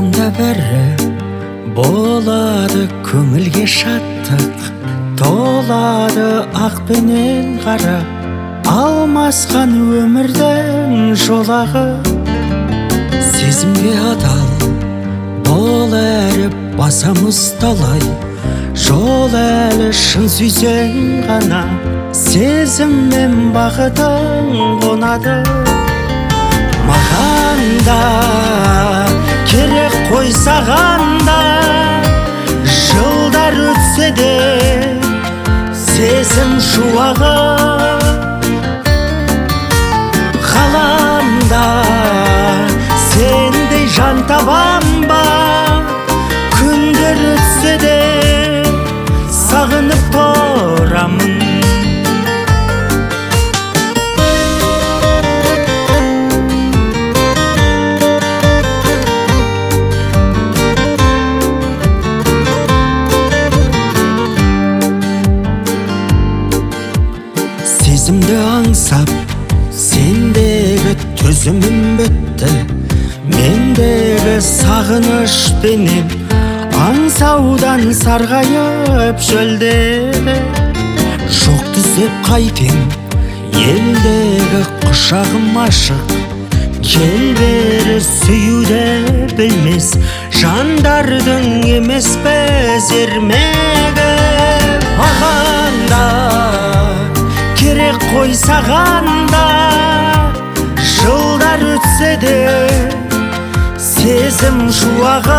Арманда бәрі болады, көңілге шаттық толады, ақ пенен қара алмасқан өмірдің жолағы. Сезімге адал бол әрі басамыз талай, жол әлі шын сүйсең ғана сезім мен бақытың қонады. Маған да керек қой саған да, жылдар өтсе де сезім шуағы. Ғаламда сендей жан табам ба, күндер өтсе де сағынып тұрамын. Сезімді аңсап сендегі төзімім бітті, мендегі сағыныш пенен аңсаудан сарғайып шөлдеді. Жоқты іздеп қайтем, елдегі құшағым ашық, кел бері сүюді білмес жандардың емес біз ермегі. Маған да керек қой саған да, жылдар өтсе де сезім шуағы.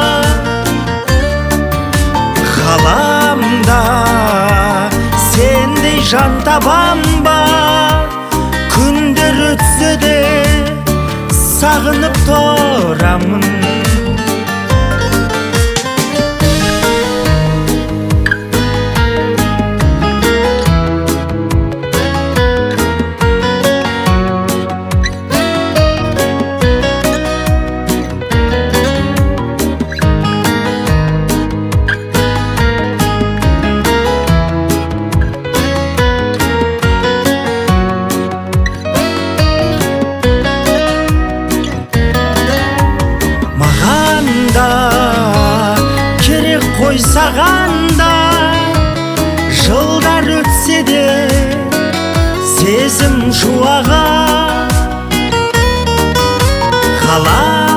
Ғаламда сендей жан табам ба, күндер өтсе де сағынып тұрамын. Керек қой саған да, жылдар өтсе де сезім шуағы.